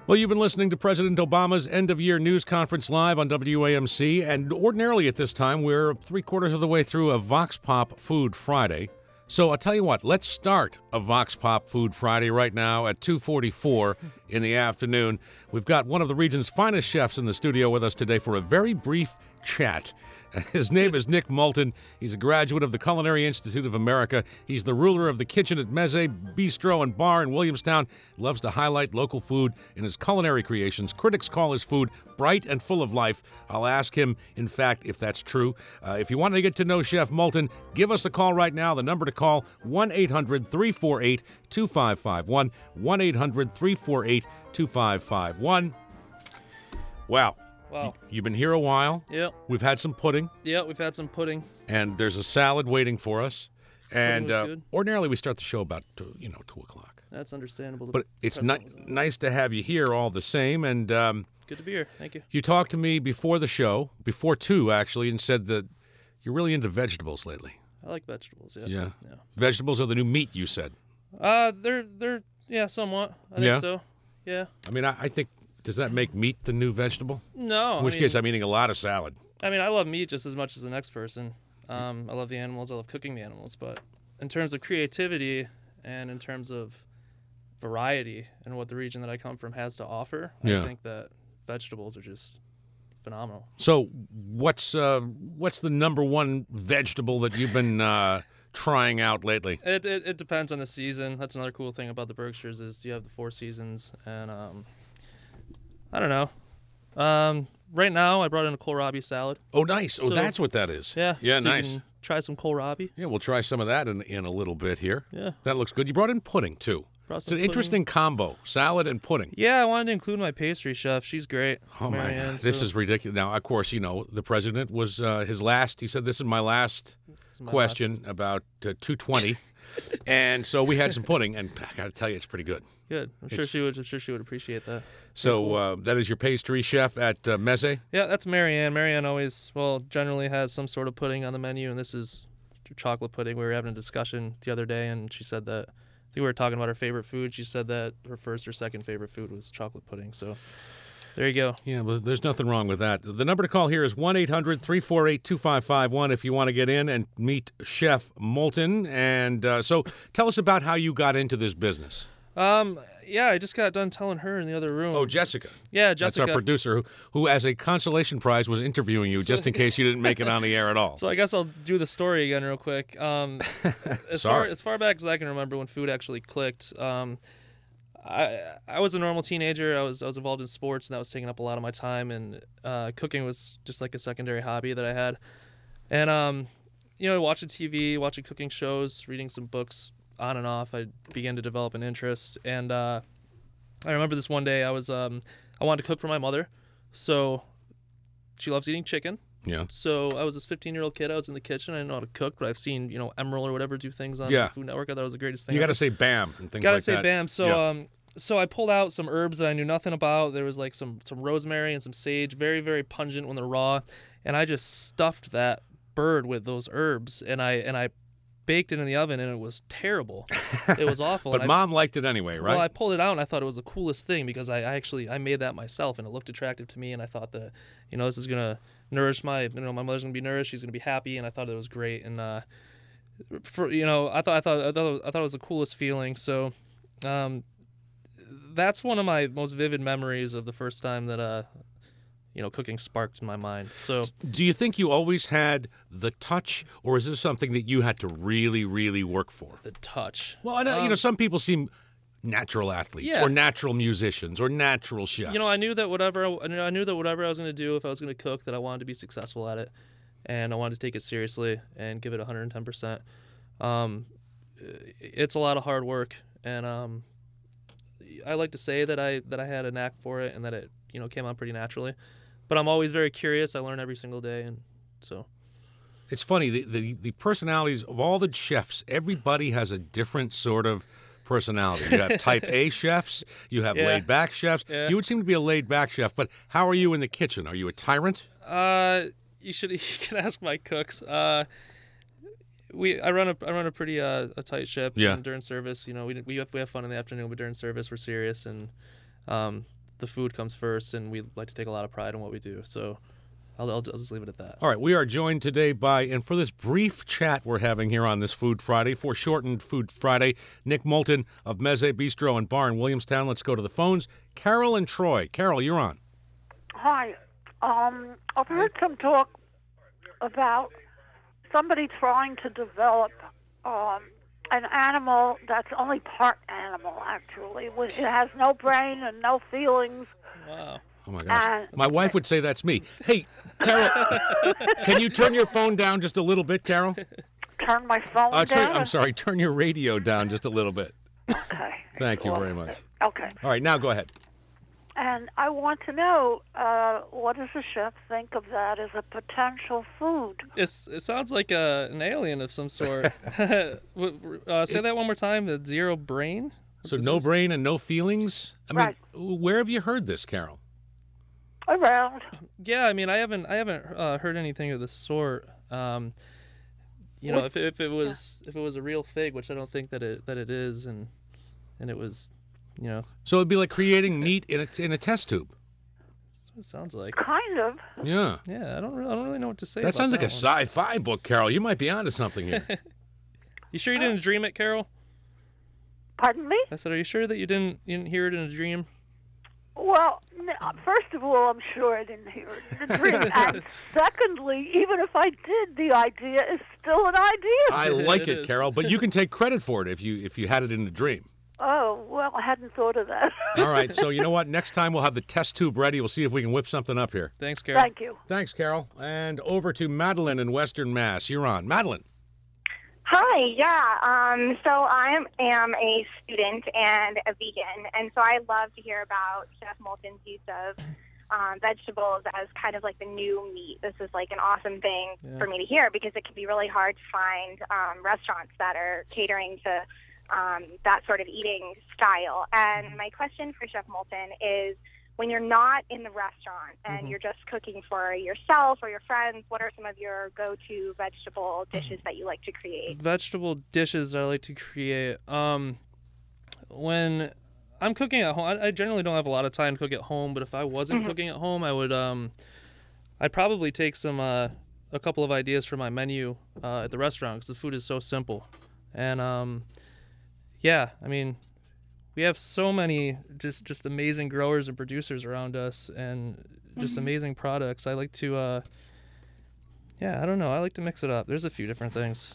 Well, you've been listening to President Obama's end-of-year news conference live on WAMC, and ordinarily at this time, we're three-quarters of the way through a Vox Pop Food Friday. So I'll tell you what, let's start a Vox Pop Food Friday right now at 2:44 in the afternoon. We've got one of the region's finest chefs in the studio with us today for a very brief chat. His name is Nick Moulton. He's a graduate of the Culinary Institute of America. He's the ruler of the kitchen at Meze Bistro and Bar in Williamstown. Loves to highlight local food in his culinary creations. Critics call his food bright and full of life. I'll ask him, in fact, if that's true. If you want to get to know Chef Moulton, give us a call right now. The number to call, 1-800-348-2551, 1-800-348-2551. Wow. Wow. You've been here a while. Yep. We've had some pudding. Yep, we've had some pudding. And there's a salad waiting for us. And good. Ordinarily we start the show about 2 o'clock. That's understandable. But it's nice to have you here all the same. And good to be here. Thank you. You talked to me before the show, before 2 actually, and said that you're really into vegetables lately. I like vegetables. Yeah. Yeah. Vegetables are the new meat, you said. They're somewhat. I think so. Yeah. I mean, I think. Does that make meat the new vegetable? No. In which case, I'm eating a lot of salad. I mean, I love meat just as much as the next person. I love the animals. I love cooking the animals. But in terms of creativity and in terms of variety and what the region that I come from has to offer, I think that vegetables are just phenomenal. So what's the number one vegetable that you've been trying out lately? It depends on the season. That's another cool thing about the Berkshires is you have the 4 seasons, and I don't know. Right now, I brought in a kohlrabi salad. Oh, nice. Oh, so, that's what that is. Yeah. Yeah, so nice. You can try some kohlrabi. Yeah, we'll try some of that in a little bit here. Yeah. That looks good. You brought in pudding, too. It's an interesting combo, salad and pudding. Yeah, I wanted to include my pastry chef. She's great. Oh, my God. This is ridiculous. Now, of course, the president was his last. He said, this is my last question about 2:20. And so we had some pudding, and I got to tell you, it's pretty good. Good. I'm sure she would appreciate that. So cool. That is your pastry chef at Meze? Yeah, that's Marianne. Marianne always, generally has some sort of pudding on the menu, and this is chocolate pudding. We were having a discussion the other day, and she said that, I think we were talking about her favorite food. She said that her first or second favorite food was chocolate pudding. So there you go. Yeah, well, there's nothing wrong with that. The number to call here is 1-800-348-2551 if you want to get in and meet Chef Moulton. And so tell us about how you got into this business. Yeah, I just got done telling her in the other room. Oh, Jessica. Yeah, Jessica. That's our producer who as a consolation prize, was interviewing you just in case you didn't make it on the air at all. So I guess I'll do the story again real quick. As far back as I can remember when food actually clicked, I was a normal teenager. I was involved in sports, and that was taking up a lot of my time. And cooking was just like a secondary hobby that I had. And watching TV, watching cooking shows, reading some books, on and off, I began to develop an interest. And I remember this one day I wanted to cook for my mother. So she loves eating chicken. Yeah. So I was this 15-year-old kid. I was in the kitchen. I didn't know how to cook, but I've seen, Emeril or whatever do things on the Food Network. I thought it was the greatest thing. You got to say BAM and things like that. Got to say BAM. So so I pulled out some herbs that I knew nothing about. There was like some rosemary and some sage, very, very pungent when they're raw. And I just stuffed that bird with those herbs, and I baked it in the oven, and it was terrible. It was awful. But Mom liked it anyway, right? Well, I pulled it out, and I thought it was the coolest thing because I made that myself, and it looked attractive to me, and I thought that, this is going to nourish my mother's going to be nourished, she's going to be happy, and I thought it was great. And I thought it was the coolest feeling. So that's one of my most vivid memories of the first time that cooking sparked in my mind. So, do you think you always had the touch, or is this something that you had to really, really work for? The touch. Well, I know, some people seem natural athletes, or natural musicians, or natural chefs. I knew that whatever I was going to do, if I was going to cook, that I wanted to be successful at it, and I wanted to take it seriously and give it 110%. It's a lot of hard work, and I like to say that I had a knack for it, and that it came out pretty naturally. But I'm always very curious. I learn every single day, and so. It's funny, the personalities of all the chefs, everybody has a different sort of personality. You have type A chefs, you have laid-back chefs. Yeah. You would seem to be a laid-back chef, but how are you in the kitchen? Are you a tyrant? You can ask my cooks. I run a pretty tight ship. Yeah. And during service, we have fun in the afternoon, but during service we're serious, and the food comes first, and we like to take a lot of pride in what we do. So I'll just leave it at that. All right, we are joined today by, and for this brief chat we're having here on this Food Friday, foreshortened Food Friday, Nick Moulton of Meze Bistro and Bar in Williamstown. Let's go to the phones. Carol and Troy. Carol, you're on. Hi. I've heard some talk about somebody trying to develop an animal that's only part animal, actually. It has no brain and no feelings. Wow. Oh, my gosh. My wife would say that's me. Hey, Carol, can you turn your phone down just a little bit, Carol? Turn my phone down? I'm sorry, turn your radio down just a little bit. Okay. Thank you very much. Okay. All right, now go ahead. And I want to know, what does the chef think of that as a potential food? It sounds like an alien of some sort. Say that one more time. The zero brain? So no brain and no feelings? I mean, Right. Where have you heard this, Carol? Around. Yeah, I mean, I haven't heard anything of the sort. You know, if it was a real fig, which I don't think that it is, and it was, you know. So it'd be like creating meat in a test tube. That's what it sounds like. Kind of. Yeah. Yeah, I don't really know what to say. That about sounds like a one. sci-fi book, Carol. You might be onto something here. You sure you didn't dream it, Carol? Pardon me? I said, are you sure that you didn't hear it in a dream? Well, first of all, I'm sure I didn't hear it in the dream. And secondly, even if I did, the idea is still an idea. I like It it, is. Carol, but you can take credit for it if you had it in a dream. Oh, well, I hadn't thought of that. All right, so you know what? Next time we'll have the test tube ready. We'll see if we can whip something up here. Thanks, Carol. Thank you. Thanks, Carol. And over to Madeline in Western Mass. You're on. Madeline. Hi, yeah. So I am a student and a vegan, and so I love to hear about Chef Moulton's use of vegetables as kind of like the new meat. This is like an awesome thing for me to hear because it can be really hard to find restaurants that are catering to that sort of eating style. And my question for Chef Moulton is, when you're not in the restaurant and you're just cooking for yourself or your friends, what are some of your go-to vegetable dishes that you like to create? Vegetable dishes I like to create. When I'm cooking at home, I generally don't have a lot of time to cook at home, but if I wasn't cooking at home, I would I'd probably take some a couple of ideas for my menu at the restaurant because the food is so simple. And yeah, I mean, we have so many just amazing growers and producers around us, and just amazing products. I like to, I don't know. I like to mix it up. There's a few different things.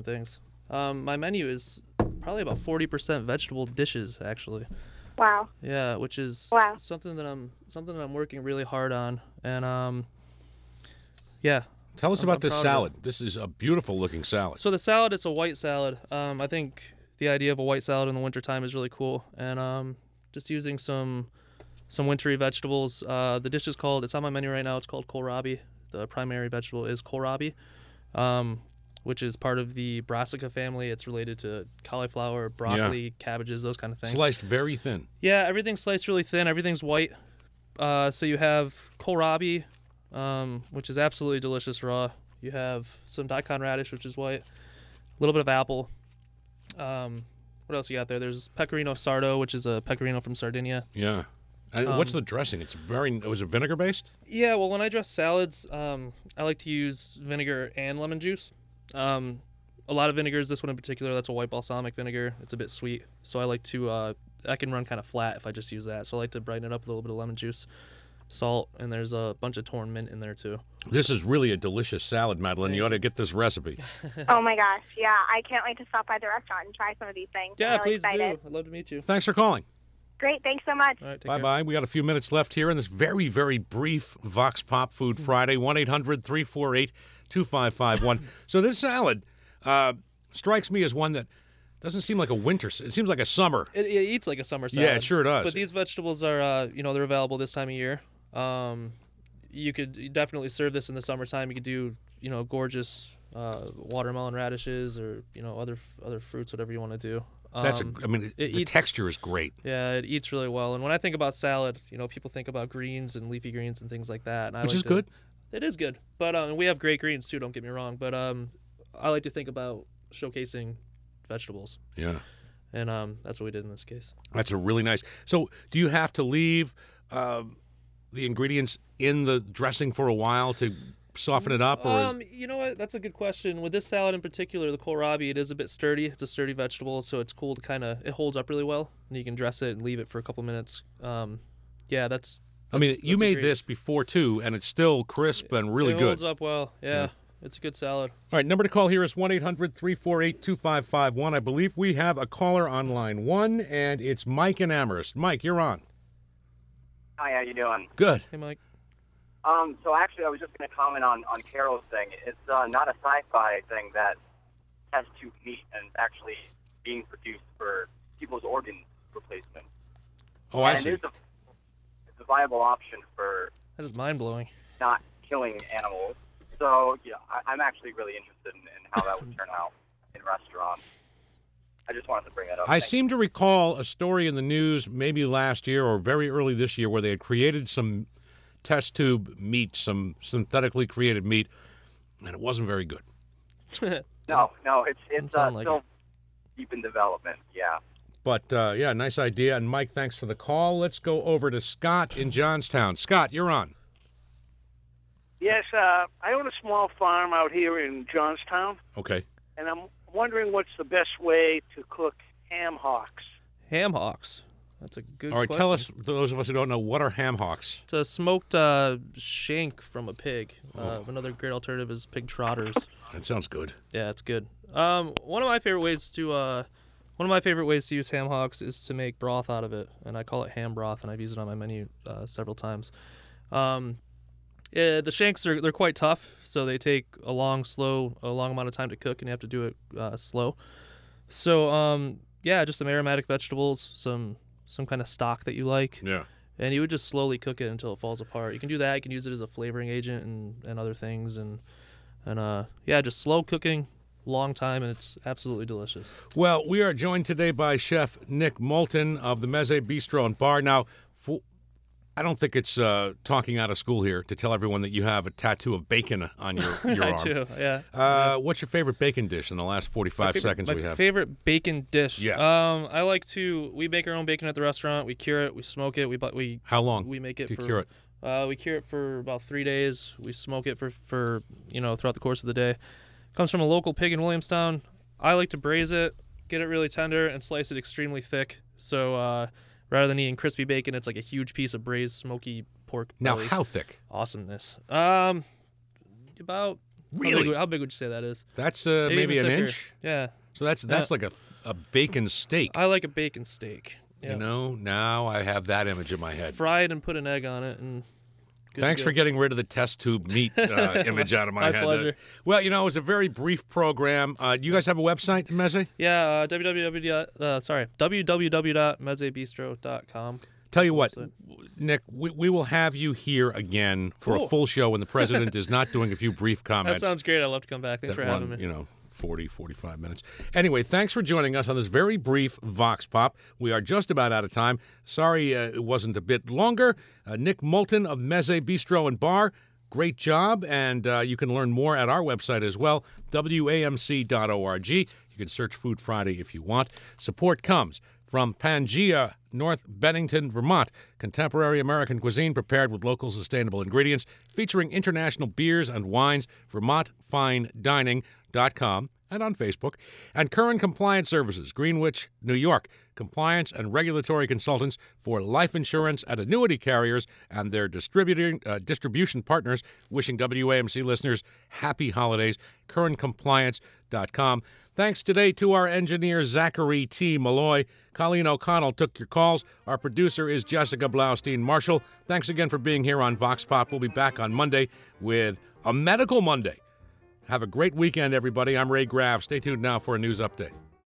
My menu is probably about 40% vegetable dishes, actually. Wow. Yeah, which is something that I'm working really hard on, and yeah. Tell us I'm about this proud of it. salad. This is a beautiful looking salad. So the salad, it's a white salad. I think the idea of a white salad in the wintertime is really cool, and just using some wintry vegetables. The dish is called, it's on my menu right now, it's called kohlrabi. The primary vegetable is kohlrabi, which is part of the brassica family. It's related to cauliflower, broccoli, cabbages, those kind of things. Sliced very thin. Yeah, everything's sliced really thin. Everything's white. So you have kohlrabi, which is absolutely delicious raw. You have some daikon radish, which is white. A little bit of apple. What else you got there? There's pecorino sardo, which is a pecorino from Sardinia. Yeah. And what's the dressing? Was it vinegar based? Yeah, well, when I dress salads, I like to use vinegar and lemon juice. A lot of vinegars, this one in particular, that's a white balsamic vinegar. It's a bit sweet, so I like to, I can run kind of flat if I just use that. So I like to brighten it up with a little bit of lemon juice, salt, and there's a bunch of torn mint in there too. This is really a delicious salad, Madeline. You ought to get this recipe. Oh my gosh, yeah. I can't wait to stop by the restaurant and try some of these things. Yeah, I'm really please excited. do. I'd love to meet you. Thanks for calling. Great, thanks so much. All right, take Bye care. bye. We got a few minutes left here in this very, very brief Vox Pop Food Friday. 1-800-348-2551. So this salad strikes me as one that doesn't seem like a winter. It seems like a summer. It eats like a summer salad. Yeah, it sure does. But these vegetables are, they're available this time of year. You could definitely serve this in the summertime. You could do, gorgeous watermelon radishes or, other fruits, whatever you want to do. The texture is great. Yeah, it eats really well. And when I think about salad, people think about greens and leafy greens and things like that. And Which is good. It is good. But we have great greens too, don't get me wrong. But I like to think about showcasing vegetables. Yeah. And that's what we did in this case. That's a really nice. So do you have to leave the ingredients in the dressing for a while to soften it up? Or you know what? That's a good question. With this salad in particular, the kohlrabi, it is a bit sturdy. It's a sturdy vegetable, so it's cool to it holds up really well, and you can dress it and leave it for a couple minutes. That's you made this before too, and it's still crisp and really good. It holds up well. Yeah. It's a good salad. All right, number to call here is 1-800-348-2551. I believe we have a caller on line 1, and it's Mike in Amherst. Mike, you're on. Hi, how you doing? Good. Hey, Mike. So actually, I was just going to comment on Carol's thing. It's not a sci-fi thing that test tube meat and it's actually being produced for people's organ replacement. Oh, I see. It's a viable option for That is mind-blowing. not killing animals. So, I'm actually really interested in how that would turn out in restaurants. I just wanted to bring that up. I seem to recall a story in the news maybe last year or very early this year where they had created some test tube meat, some synthetically created meat, and it wasn't very good. No, it's still deep in development, yeah. But, nice idea. And, Mike, thanks for the call. Let's go over to Scott in Johnstown. Scott, you're on. Yes, I own a small farm out here in Johnstown, Okay. and I'm wondering what's the best way to cook ham hocks. Ham hocks. That's a good All right, question. tell us, those of us who don't know, what are ham hocks? It's a smoked shank from a pig. Another great alternative is pig trotters. That sounds good. Yeah, it's good. One of my favorite ways to use ham hocks is to make broth out of it, and I call it ham broth, and I've used it on my menu several times. The shanks they're quite tough, so they take a long amount of time to cook, and you have to do it slow. So just some aromatic vegetables, some kind of stock that you like. Yeah. And you would just slowly cook it until it falls apart. You can do that. You can use it as a flavoring agent and other things, and just slow cooking, long time, and it's absolutely delicious. Well, we are joined today by Chef Nick Moulton of the Meze Bistro and Bar. Now, I don't think it's talking out of school here to tell everyone that you have a tattoo of bacon on your arm. I do, yeah. What's your favorite bacon dish in the last 45 seconds we have? My favorite bacon dish? Yeah. We make our own bacon at the restaurant. We cure it. We smoke it. How long? We make it do you cure it? We cure it for about 3 days. We smoke it for throughout the course of the day. Comes from a local pig in Williamstown. I like to braise it, get it really tender, and slice it extremely thick. So rather than eating crispy bacon, it's like a huge piece of braised smoky pork belly. Now, how thick? Awesomeness. About Really? How big would you say that is? That's Maybe maybe an even thicker. inch? Yeah. So that's like a bacon steak. I like a bacon steak. Yeah. You know, now I have that image in my head. Fried and put an egg on it, and Thanks for getting rid of the test tube meat image out of my head. My pleasure. Well, it was a very brief program. You guys have a website, Meze? Yeah, www.mezebistro.com. Tell you what, Nick, we will have you here again for a full show when the president is not doing a few brief comments. That sounds great. I'd love to come back. Thanks for having me. 40, 45 minutes. Anyway, thanks for joining us on this very brief Vox Pop. We are just about out of time. Sorry it wasn't a bit longer. Nick Moulton of Meze Bistro and Bar, great job. And you can learn more at our website as well, wamc.org. You can search Food Friday if you want. Support comes from Pangea, North Bennington, Vermont. Contemporary American cuisine prepared with local sustainable ingredients, featuring international beers and wines. VermontFineDining.com and on Facebook. And Curran Compliance Services, Greenwich, New York. Compliance and regulatory consultants for life insurance and annuity carriers and their distribution partners. Wishing WAMC listeners happy holidays. CurranCompliance.com. Thanks today to our engineer, Zachary T. Malloy. Colleen O'Connell took your calls. Our producer is Jessica Blaustein-Marshall. Thanks again for being here on Vox Pop. We'll be back on Monday with a Medical Monday. Have a great weekend, everybody. I'm Ray Graff. Stay tuned now for a news update.